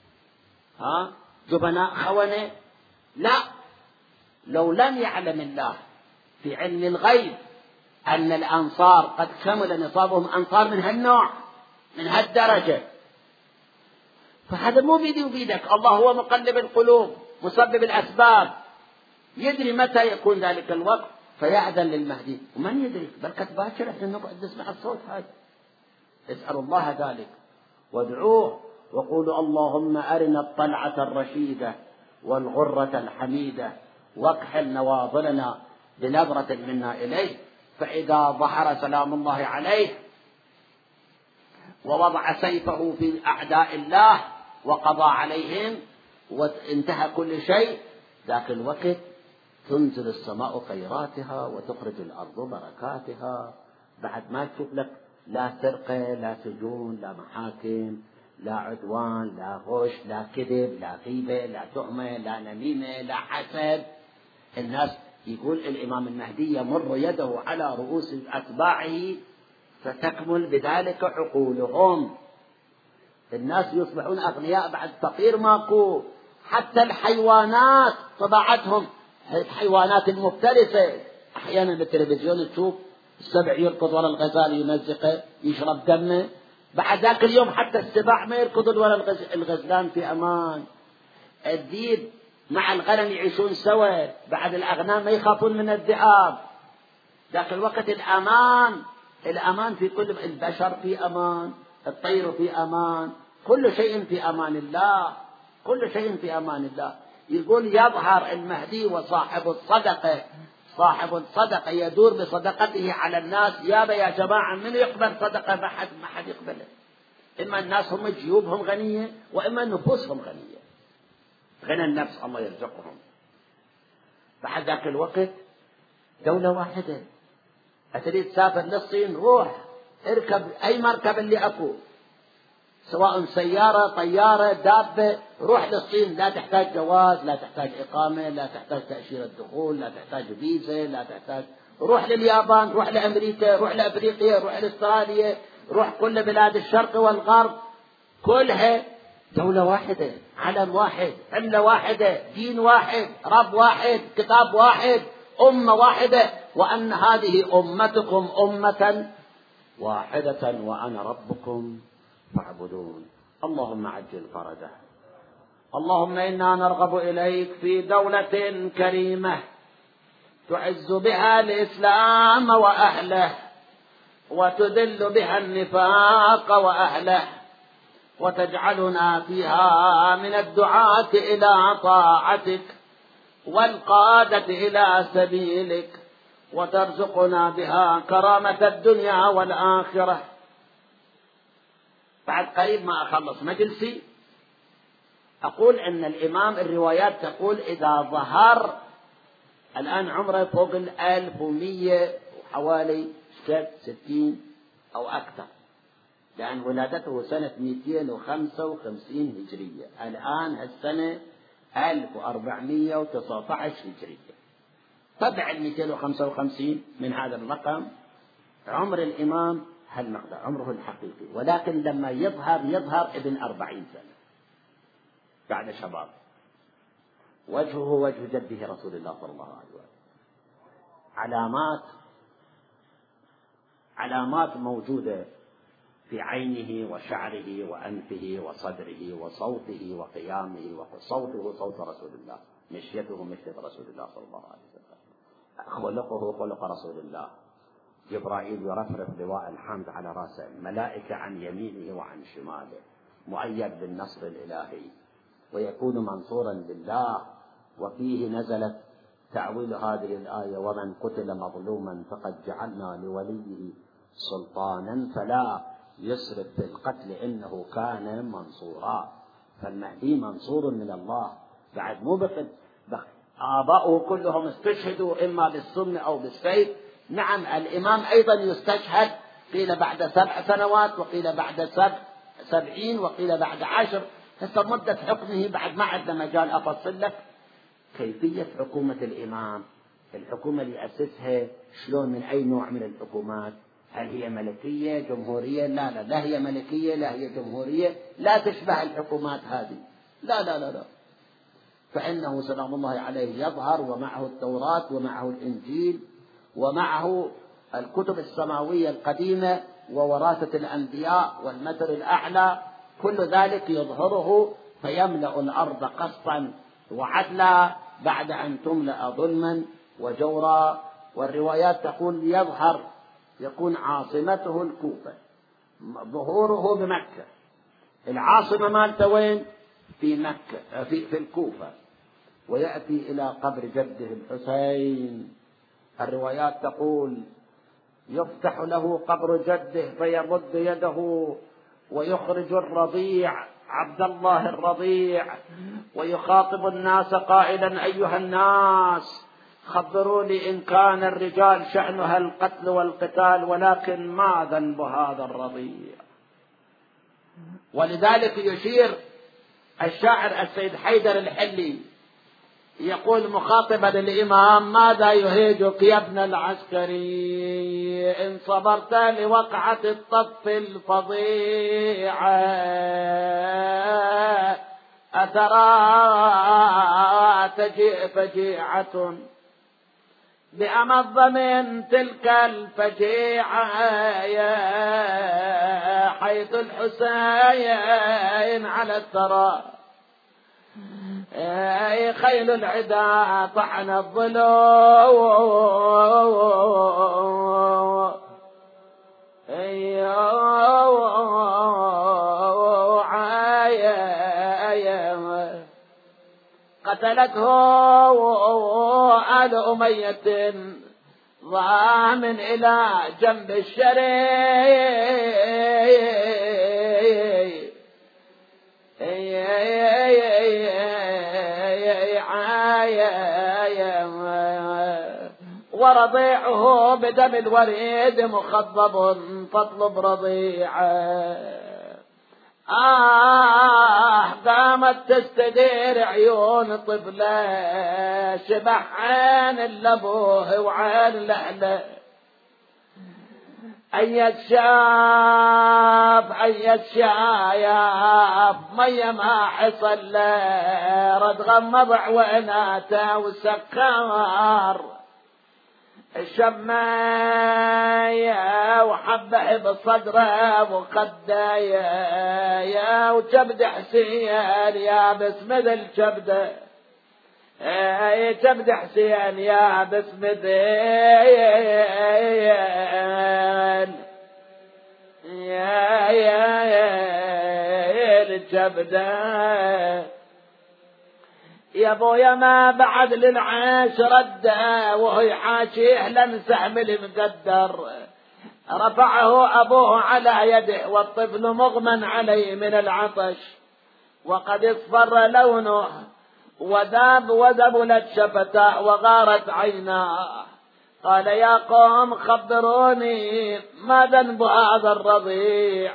Speaker 1: جبناء خونة. لا، لو لم يعلم الله في علم الغيب أن الأنصار قد كمل نصابهم أنصار من هالنوع من هالدرجة، فهذا مو بيدي وبيدك، الله هو مقلب القلوب مسبب الأسباب، يدري متى يكون ذلك الوقت فيأذن للمهدي. ومن يدري بركة باكر احنا نقعد نسمع الصوت هذا. اسأل الله ذلك وادعوه وقولوا اللهم أرنا الطلعة الرشيدة والغرة الحميدة واكحل نواظلنا بنظرة منا إليه. فإذا ظهر سلام الله عليه ووضع سيفه في أعداء الله وقضى عليهم وانتهى كل شيء، ذاك الوقت تنزل السماء خيراتها وتخرج الأرض بركاتها. بعد ما تشوف لك لا سرقة، لا سجون، لا محاكم، لا عدوان، لا غش، لا كذب، لا غيبة، لا تهمة، لا نميمة، لا حسد. الناس يقول الإمام المهدي يمر يده على رؤوس أتباعه فتكمل بذلك عقولهم. الناس يصبحون أغنياء بعد فقير ماكو. حتى الحيوانات طبعتهم، الحيوانات المفترسة أحيانا بالتلفزيون تشوف السبع يركض ولا الغزال يمزقه يشرب دمه، بعد ذاك اليوم حتى السباع ما يركضون ولا الغزلان في أمان. الديب مع الغنم يعيشون سوا، بعد الأغنام ما يخافون من الذئاب. ذاك الوقت الأمان في كل، البشر في أمان، الطير في أمان، كل شيء في أمان الله، كل شيء في أمان الله. يقول يظهر المهدي وصاحب الصدقة صاحب صدقة يدور بصدقته على الناس، يا جماعة من يقبل صدقة؟ ما حد يقبله. إما الناس هم جيوبهم غنية، وإما نفوسهم غنية، غنى النفس الله يرزقهم. بعد ذاك الوقت دولة واحدة. أتريد تسافر للصين، روح اركب أي مركب اللي أكو، سواء سيارة طيارة دابة، روح للصين. لا تحتاج جواز، لا تحتاج إقامة، لا تحتاج تأشيرة دخول، لا تحتاج فيزا، لا تحتاج. روح لليابان، روح لأمريكا، روح لأفريقيا، روح لأستراليا، روح كل بلاد الشرق والغرب، كلها دولة واحدة، علم واحد، عملة واحدة، دين واحد، رب واحد، كتاب واحد، أمة واحدة. وأن هذه أمتكم أمة واحدة وأنا ربكم فاعبدون. اللهم عجل فرجه. اللهم إنا نرغب إليك في دولة كريمة تعز بها الإسلام وأهله، وتذل بها النفاق وأهله، وتجعلنا فيها من الدعاة إلى طاعتك والقادة إلى سبيلك، وترزقنا بها كرامة الدنيا والآخرة. بعد قريب ما أخلص مجلسي أقول أن الإمام الروايات تقول إذا ظهر، الآن عمره فوق 1100 وحوالي 60 أو أكثر، لأن ولادته سنة 255 هجرية، الآن السنة 1419 هجرية. طبع 255 من هذا الرقم عمر الإمام هالمقدار، عمره الحقيقي، ولكن لما يظهر ابن 40 سنة بعد شباب، وجهه وجه جده رسول الله صلى الله عليه وسلم، علامات موجودة في عينه وشعره وأنفه وصدره وصوته وقيامه، وصوته صوت رسول الله، مشيته مشية رسول الله صلى الله عليه وسلم، خلقه خلق رسول الله. جبرائيل يرفرف لواء الحمد على رأسه، ملائكة عن يمينه وعن شماله، مؤيد بالنصر الإلهي، ويكون منصورا بالله. وفيه نزلت تعويل هذه الآية: ومن قتل مظلوما فقد جعلنا لوليه سلطانا فلا يسرف في القتل إنه كان منصورا. فالمهدي منصور من الله، بعد مو آباؤه كلهم استشهدوا إما بالسم أو بالسيف. نعم الإمام أيضا يستشهد، قيل بعد 7 سنوات، وقيل بعد 70، وقيل بعد 10. هسه مدة حكمه بعد ما عندنا مجال أفصل لك كيفية حكومة الإمام، الحكومة اللي أسسها شلون، من أي نوع من الحكومات، هل هي ملكية جمهورية؟ لا هي ملكية، لا هي جمهورية، لا تشبه الحكومات هذه، لا. فإنه سلام الله عليه يظهر، ومعه التوراة ومعه الإنجيل ومعه الكتب السماوية القديمة ووراثة الأنبياء والمثل الأعلى، كل ذلك يظهره فيملأ الأرض قسطا وعدلا بعد أن تملأ ظلما وجورا. والروايات تقول يظهر، يكون عاصمته الكوفة، ظهوره بمكة، العاصمة مالته وين؟ في مكة، في الكوفة، ويأتي إلى قبر جده الحسين. الروايات تقول يفتح له قبر جده فيمد يده ويخرج الرضيع عبد الله الرضيع ويخاطب الناس قائلا: أيها الناس، خبروني إن كان الرجال شأنها القتل والقتال، ولكن ما ذنب هذا الرضيع؟ ولذلك يشير الشاعر السيد حيدر الحلي يقول مخاطبا الإمام: ماذا يهيجك يا ابن العسكري إن صبرت لوقعة الطف الفظيعة، أترى تجيء فجيعة بأمض من تلك الفجيعة، حيث الحسين على الثرى خيل العدا طحن الضلوع، قتلته آل أمية ضامن إلى جنب الشريك ورضيعه بدم الوريد مخضب فاطلب رضيعه. قامت تستدير عيون طفله شبح عين لابوه وعين لأهله. أية شايف مية ما حصل له رد غمض عويناته وسكر الشماية وحبه بصدره وخدايا وكبد حسين يابس مثل كبده كبد حسين يابس مثل الكبده. يا ابويا ما بعد للعيش رده وهو يحاشيه لنسحب المقدر. رفعه ابوه على يده والطفل مغمى عليه من العطش وقد اصفر لونه وذاب وذبلت شفتاه وغارت عيناه. قال يا قوم خبروني ما ذنب هذا الرضيع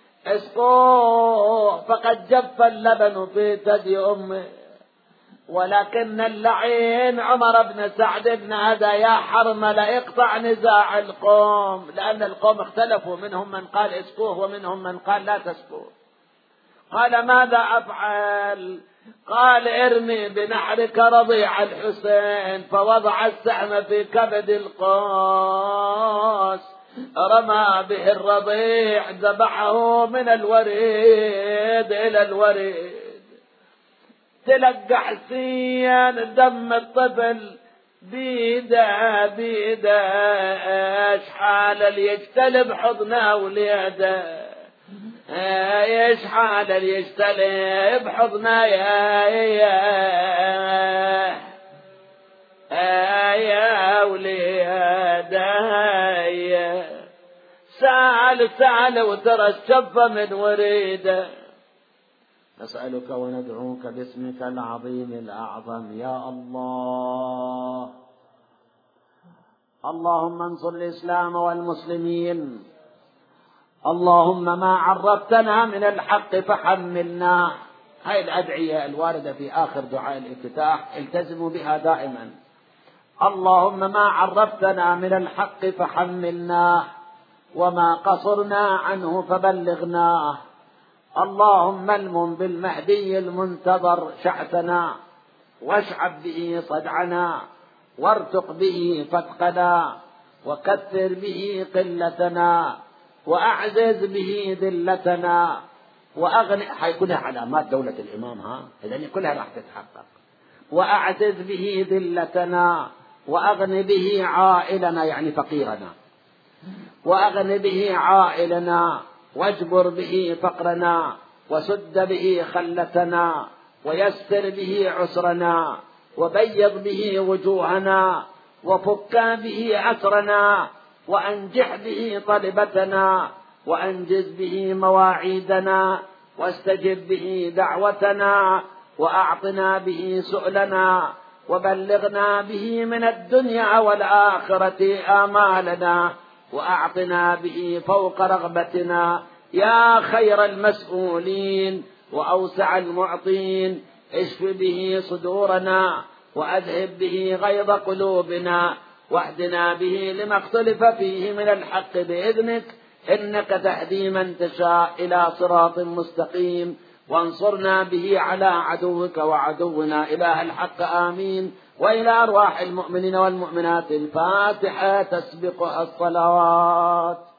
Speaker 1: اسقوه فقد جف اللبن في ثدي امه. ولكن اللعين عمر بن سعد بن هذا يا حرملة اقطع نزاع القوم لأن القوم اختلفوا منهم من قال اسقوه ومنهم من قال لا تسقوه. قال ماذا أفعل؟ قال ارمي بنحرك رضيع الحسين فوضع السهم في كبد القوس رمى به الرضيع ذبحه من الوريد إلى الوريد. تلقى حسين دم الطفل بيده اشحال اللي يجتلب حضنه وليده يشحال اللي يجتلب حضنه يا وليده. سال وترى الشفة من وريده. نسألك وندعوك باسمك العظيم الأعظم يا الله. اللهم انصر الإسلام والمسلمين. اللهم ما عرفتنا من الحق فحملنا. هاي الأدعية الواردة في آخر دعاء الافتتاح التزموا بها دائما. اللهم ما عرفتنا من الحق فحملناه وما قصرنا عنه فبلغناه. اللهم المم بالمهدي المنتظر شعثنا واشعب به صدعنا وارتق به فتقنا وكثر به قلتنا وأعزز به ذلتنا وأغني. هاي كلها علامات دولة الإمام إذن كلها راح تتحقق. وأعزز به ذلتنا وأغني به عائلنا يعني فقيرنا وأغني به عائلنا واجبر به فقرنا وسد به خلتنا ويسر به عسرنا وبيض به وجوهنا وفك به أسرنا وأنجح به طلبتنا وأنجز به مواعيدنا واستجب به دعوتنا وأعطنا به سؤلنا وبلغنا به من الدنيا والآخرة آمالنا وأعطنا به فوق رغبتنا يا خير المسؤولين وأوسع المعطين. اشف به صدورنا وأذهب به غيظ قلوبنا واهدنا به لما اختلف فيه من الحق بإذنك إنك تهدي من تشاء إلى صراط مستقيم. وانصرنا به على عدوك وعدونا إله الحق آمين. وإلى أرواح المؤمنين والمؤمنات الفاتحة تسبقها الصلوات.